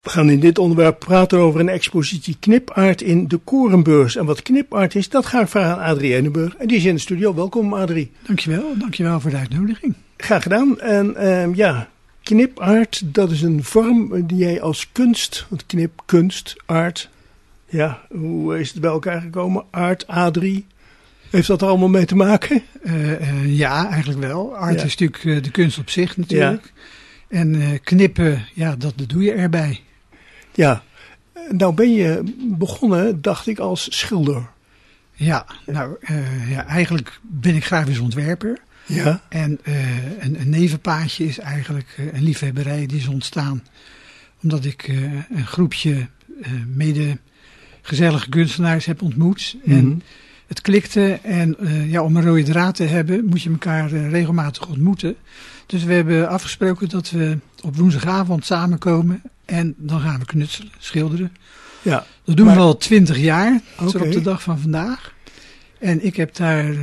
We gaan in dit onderwerp praten over een expositie knipart in de Korenbeurs. En wat knipart is, dat ga ik vragen aan Adrie Enenburg. En die is in de studio. Welkom, Adrie. Dankjewel voor de uitnodiging. Graag gedaan. En knipart, dat is een vorm die jij als kunst, want knip, kunst, art. Ja, hoe is het bij elkaar gekomen? Art, Adrie. Heeft dat er allemaal mee te maken? Ja, eigenlijk wel. Art is natuurlijk de kunst op zich natuurlijk. Ja. En knippen, ja, dat doe je erbij. Ja, nou ben je begonnen, dacht ik, als schilder. Ja, eigenlijk ben ik grafisch ontwerper. Ja. En een nevenpaadje is eigenlijk een liefhebberij die is ontstaan. Omdat ik een groepje mede gezellige kunstenaars heb ontmoet. Mm-hmm. En het klikte en om een rode draad te hebben moet je elkaar regelmatig ontmoeten. Dus we hebben afgesproken dat we op woensdagavond samenkomen en dan gaan we knutselen, schilderen. Ja, dat doen we al 20 jaar, tot op de dag van vandaag. En ik heb daar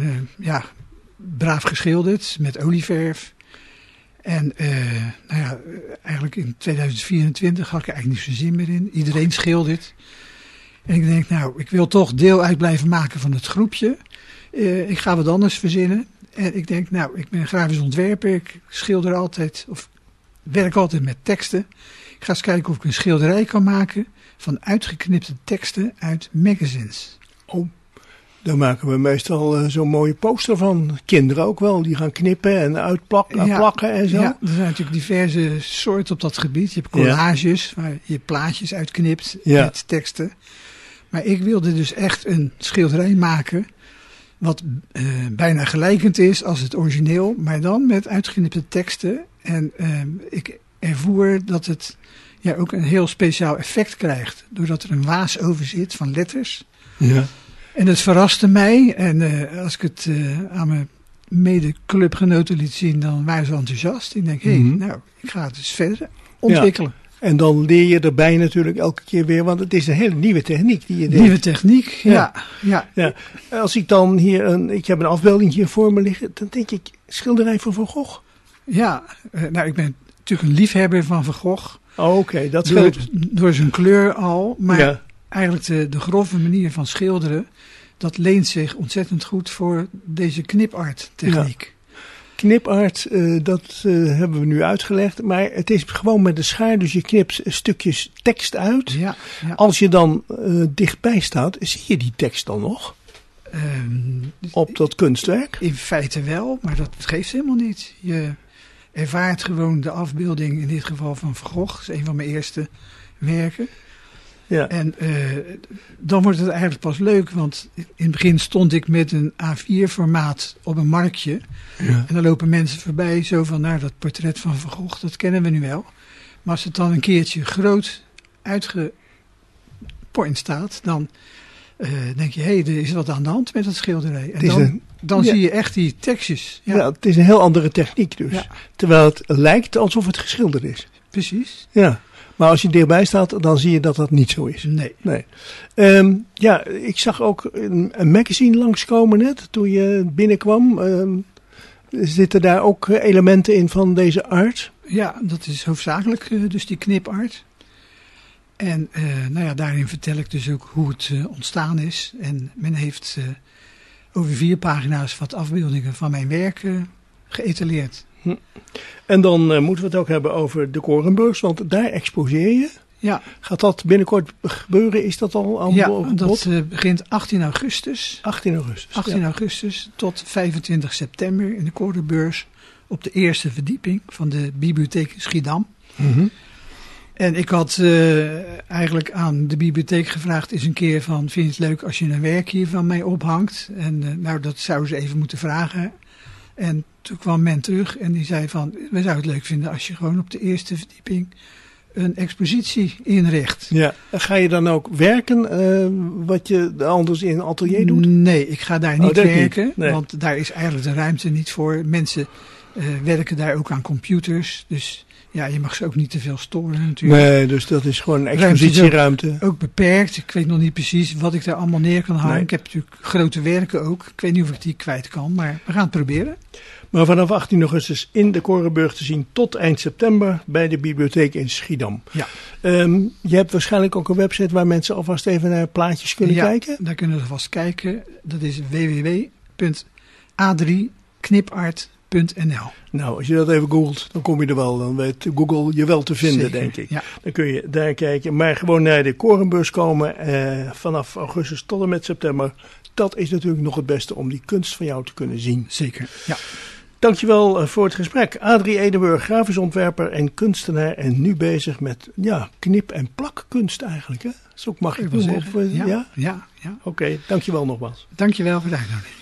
braaf geschilderd met olieverf. En eigenlijk in 2024 had ik er eigenlijk niet zo zin meer in. Iedereen schildert. En ik denk, ik wil toch deel uit blijven maken van het groepje. Ik ga wat anders verzinnen. En ik denk, ik ben grafisch ontwerper. Ik schilder altijd, of werk altijd met teksten. Ik ga eens kijken of ik een schilderij kan maken van uitgeknipte teksten uit magazines. Oh, daar maken we meestal zo'n mooie poster van. Kinderen ook wel, die gaan knippen en uitplakken en zo. Ja, er zijn natuurlijk diverse soorten op dat gebied. Je hebt collages, waar je plaatjes uitknipt met teksten. Maar ik wilde dus echt een schilderij maken wat bijna gelijkend is als het origineel, maar dan met uitgeknipte teksten. En ik ervoer dat het ook een heel speciaal effect krijgt, doordat er een waas over zit van letters. Ja. En het verraste mij. En als ik het aan mijn mede-clubgenoten liet zien, dan waren ze enthousiast. Ik denk, ik ga het dus verder ontwikkelen. Ja. En dan leer je erbij natuurlijk elke keer weer, want het is een hele nieuwe techniek die je deed. Nieuwe techniek, ja. Als ik dan hier, ik heb een afbeelding hier voor me liggen, dan denk ik, schilderij van Van Gogh. Ja, ik ben natuurlijk een liefhebber van Van Gogh. Oh, oké, dat scheelt. Door zijn kleur al, maar eigenlijk de grove manier van schilderen, dat leent zich ontzettend goed voor deze knipart techniek. Ja. Knipart, dat hebben we nu uitgelegd, maar het is gewoon met de schaar, dus je knipt stukjes tekst uit. Ja. Als je dan dichtbij staat, zie je die tekst dan nog? Op dat kunstwerk? In feite wel, maar dat geeft helemaal niet. Je ervaart gewoon de afbeelding, in dit geval van Van Gogh, dat is een van mijn eerste werken. Ja. En dan wordt het eigenlijk pas leuk, want in het begin stond ik met een A4-formaat op een marktje. Ja. En dan lopen mensen voorbij zo van, dat portret van Van Gogh, dat kennen we nu wel. Maar als het dan een keertje groot uitgepoint staat, dan denk je, er is wat aan de hand met dat schilderij. En dan zie je echt die tekstjes. Ja. Het is een heel andere techniek dus. Ja. Terwijl het lijkt alsof het geschilderd is. Precies. Ja. Maar als je dichtbij staat, dan zie je dat dat niet zo is. Nee. Ik zag ook een magazine langskomen net, toen je binnenkwam. Zitten daar ook elementen in van deze art? Ja, dat is hoofdzakelijk dus die knipart. En daarin vertel ik dus ook hoe het ontstaan is. En men heeft over 4 pagina's wat afbeeldingen van mijn werk geëtaleerd. En dan moeten we het ook hebben over de Korenbeurs, want daar exposeer je. Ja. Gaat dat binnenkort gebeuren? Is dat al dat begint 18 augustus. 18 augustus tot 25 september in de Korenbeurs op de eerste verdieping van de bibliotheek Schiedam. Mm-hmm. En ik had eigenlijk aan de bibliotheek gevraagd eens een keer van, vind je het leuk als je een werk hier van mij ophangt? En dat zouden ze even moeten vragen. En toen kwam men terug en die zei van, we zouden het leuk vinden als je gewoon op de eerste verdieping een expositie inricht. Ja, en ga je dan ook werken wat je anders in een atelier doet? Nee, ik ga daar niet werken, want daar is eigenlijk de ruimte niet voor. Mensen werken daar ook aan computers, dus Ja, je mag ze ook niet te veel storen natuurlijk. Nee, dus dat is gewoon een expositieruimte. Ook beperkt. Ik weet nog niet precies wat ik daar allemaal neer kan hangen. Nee. Ik heb natuurlijk grote werken ook. Ik weet niet of ik die kwijt kan, maar we gaan het proberen. Maar vanaf 18 augustus in de Korenburg te zien tot eind september bij de bibliotheek in Schiedam. Ja. Je hebt waarschijnl ook een website waar mensen alvast even naar plaatjes kunnen kijken. Ja, daar kunnen ze vast kijken. Dat is www.a3knipart.nl. Nou, als je dat even googelt, dan kom je er wel. Dan weet Google je wel te vinden, zeker, denk ik. Ja. Dan kun je daar kijken. Maar gewoon naar de Korenbeurs komen vanaf augustus tot en met september. Dat is natuurlijk nog het beste om die kunst van jou te kunnen zien. Zeker, ja. Dankjewel voor het gesprek. Adrie Edenburg, grafisch ontwerper en kunstenaar. En nu bezig met knip- en plakkunst eigenlijk. Hè? Zo mag ik wel zeggen. Ja. Oké, dankjewel nogmaals. Dankjewel voor de uitnodiging.